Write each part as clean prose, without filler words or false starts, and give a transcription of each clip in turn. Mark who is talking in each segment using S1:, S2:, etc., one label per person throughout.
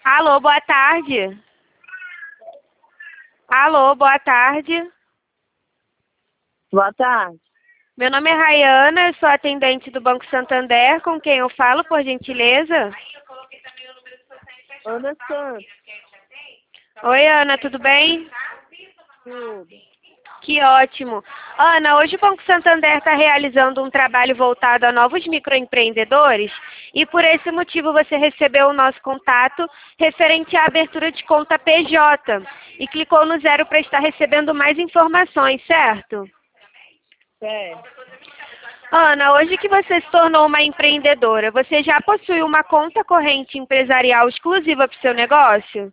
S1: Alô, boa tarde. Alô, boa tarde.
S2: Boa tarde.
S1: Meu nome é Rayana, eu sou atendente do Banco Santander, com quem eu falo, por gentileza?
S2: Ana Santos.
S1: Oi, Ana, tudo bem?
S2: Tudo.
S1: Que ótimo. Ana, hoje o Banco Santander está realizando um trabalho voltado a novos microempreendedores e por esse motivo você recebeu o nosso contato referente à abertura de conta PJ e clicou no 0 para estar recebendo mais informações, certo?
S2: Certo.
S1: Ana, hoje que você se tornou uma empreendedora, você já possui uma conta corrente empresarial exclusiva para o seu negócio?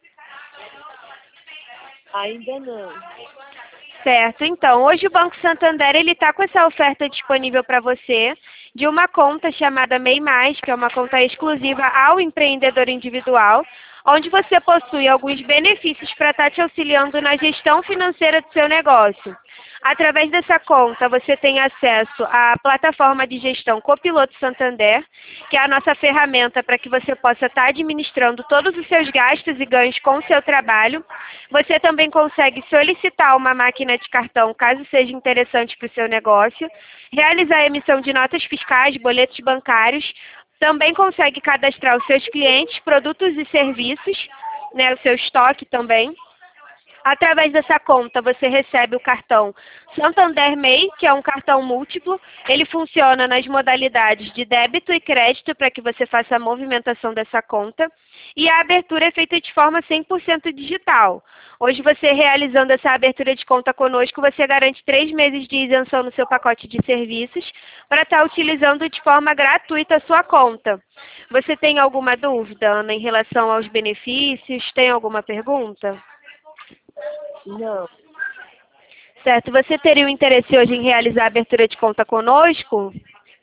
S2: Ainda não.
S1: Certo, então, hoje o Banco Santander ele está com essa oferta disponível para você de uma conta chamada MEI+, que é uma conta exclusiva ao empreendedor individual, onde você possui alguns benefícios para estar te auxiliando na gestão financeira do seu negócio. Através dessa conta, você tem acesso à plataforma de gestão Copiloto Santander, que é a nossa ferramenta para que você possa estar administrando todos os seus gastos e ganhos com o seu trabalho. Você também consegue solicitar uma máquina de cartão, caso seja interessante para o seu negócio, realizar a emissão de notas fiscais, boletos bancários, também consegue cadastrar os seus clientes, produtos e serviços, né, o seu estoque também. Através dessa conta, você recebe o cartão Santander MEI, que é um cartão múltiplo. Ele funciona nas modalidades de débito e crédito para que você faça a movimentação dessa conta. E a abertura é feita de forma 100% digital. Hoje, você realizando essa abertura de conta conosco, você garante 3 meses de isenção no seu pacote de serviços para estar utilizando de forma gratuita a sua conta. Você tem alguma dúvida, Ana, em relação aos benefícios? Tem alguma pergunta?
S2: Não.
S1: Certo. Você teria o interesse hoje em realizar a abertura de conta conosco?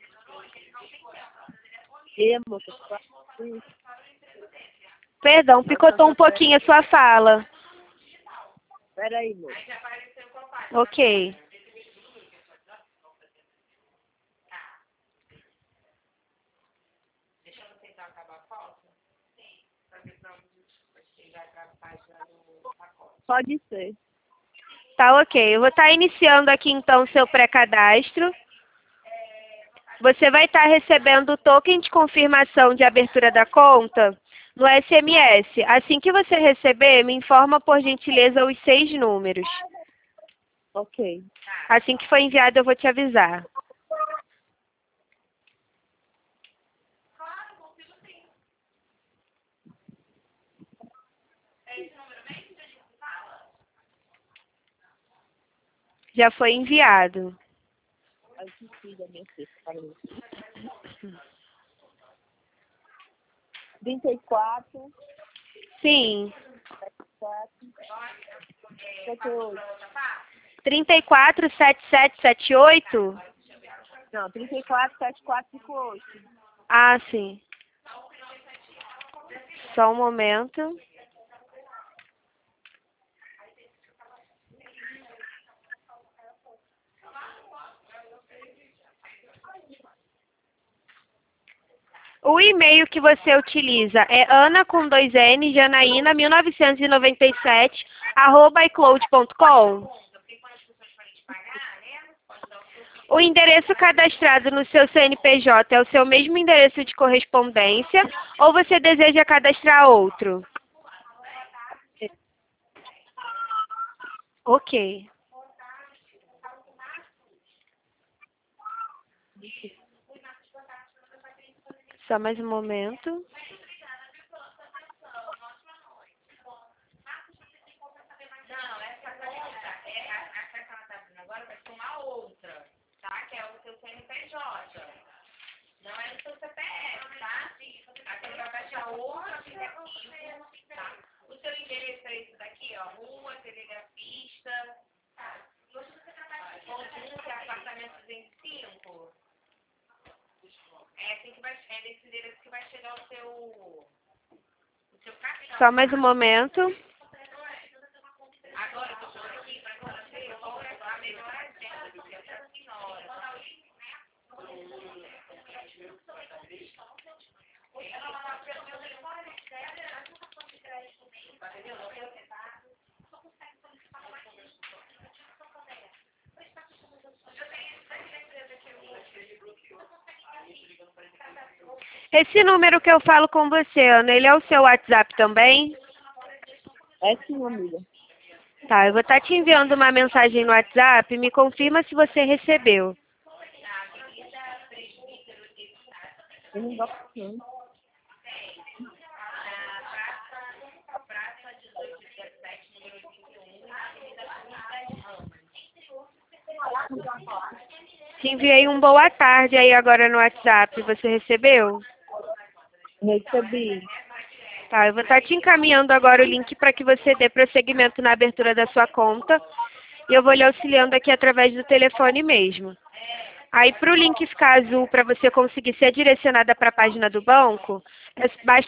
S2: Moça?
S1: Perdão, picotou um pouquinho a sua fala.
S2: Peraí, moça.
S1: Ok.
S2: Pode ser.
S1: Tá ok. Eu vou estar iniciando aqui então o seu pré-cadastro. Você vai estar recebendo o token de confirmação de abertura da conta no SMS. Assim que você receber, me informa por gentileza os 6 números.
S2: Ok.
S1: Assim que for enviado, eu vou te avisar. Já foi enviado.
S2: Aí que filha, minha filha. Peraí. 34,
S1: Sim.
S2: 4, 78.
S1: 347778?
S2: Não, 34, 7458.
S1: Ah, sim. Só um momento. O e-mail que você utiliza é ana com 2 N, Janaína, 1997, @icloud.com. O endereço cadastrado no seu CNPJ é o seu mesmo endereço de correspondência ou você deseja cadastrar outro? Ok. Só mais um momento. Só mais um momento. Esse número que eu falo com você, Ana, ele é o seu WhatsApp também?
S2: É sim, amiga.
S1: Tá, eu vou estar te enviando uma mensagem no WhatsApp, me confirma se você recebeu.
S2: Eu não gosto sim.
S1: Te enviei um boa tarde aí agora no WhatsApp, você recebeu?
S2: Recebi.
S1: Tá, eu vou estar te encaminhando agora o link para que você dê prosseguimento na abertura da sua conta. E eu vou lhe auxiliando aqui através do telefone mesmo. Aí, para o link ficar azul, para você conseguir ser direcionada para a página do banco, basta